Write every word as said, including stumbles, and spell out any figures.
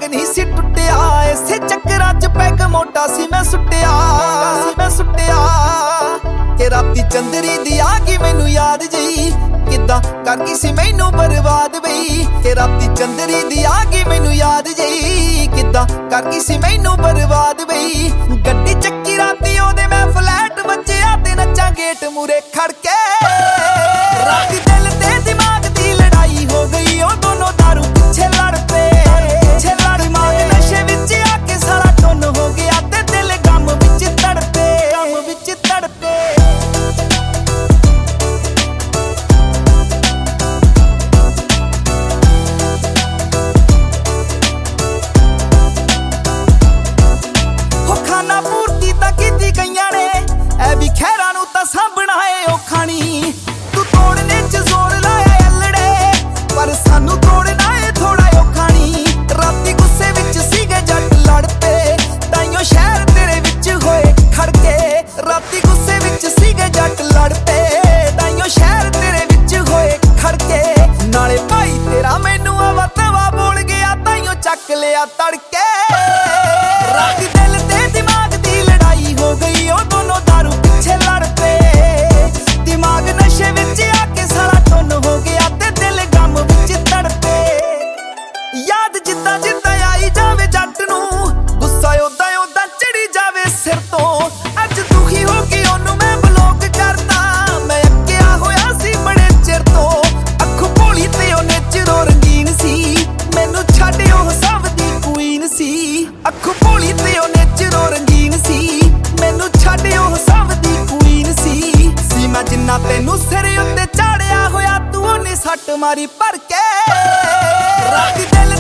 नहीं सी टुटिया इसे चक्करां च पैग मोटा सी मैं सुटिया सी मैं सुटिया कि राती चंदरी दी आ गई मैनू याद जई किदां कर गई सी मैनू बर्बाद बई कि राती चंदरी दी आ गई मैनू याद जई किदां कर गई सी मैनू बर्बाद बई गड्डी चक्की राती ओदे मैं फ्लैट बच्चिया ते नच्चा गेट मूरे खड़ के राती दिल ते दिमाग दी लड़ाई हो गई ओ दोनों दारू पीछे लड़ पे पीछे लड़ दिमाग नशे विच आके सारा टुन हो गया ते दिल गम विच तड़पे गम विच तड़पे हो खाना पूर्ति तां कीती गईयां ने ऐ भी खैरां नूं तां साਂਭਣਾ ਏ औखा नहीं तू तोड़ने च जोर लाया अल्लड़े पर सानू तोड़ना ਏ थोड़ा औखा नहीं राती गुस्से विच सीगे जट लड़ पे ताइयों शहर तेरे विच होए खड़के राती गुस्से विच सीगे जट लड़ पे ताइयों शहर तेरे विच होए खड़के नाले भाई तेरा मैनू आवा तवा बोल गया ताइयों चक लिया तड़के राती दिल ते दिमाग दी लड़ाई हो गई ओ दोनों दारू पीछे लड़ पे दिमाग नशे विच आके सारा टुन हो गया ते दिल गम विच तड़पे याद जिद्दां जिद्दां आई जावे जट नूं गुस्सा ओदां ओदां चढ़ी जावे सिर तो अज दुखी हो के ओनू मैं ब्लॉक करदा मैं अक्किया होया सी बड़े चिर तो अख भोली ते ओ नेचरों रंगीन सी मैनू छड्ड ओह सब दी क्वीन सी अख भोली ते ओ नेचरों रंगीन सी मैनू छड्ड ओह सब दी क्वीन सी सी मैं जिन्ना तैनू सिर उत्ते चाड़िया होया तू ओने सट मारी भर के राती दिल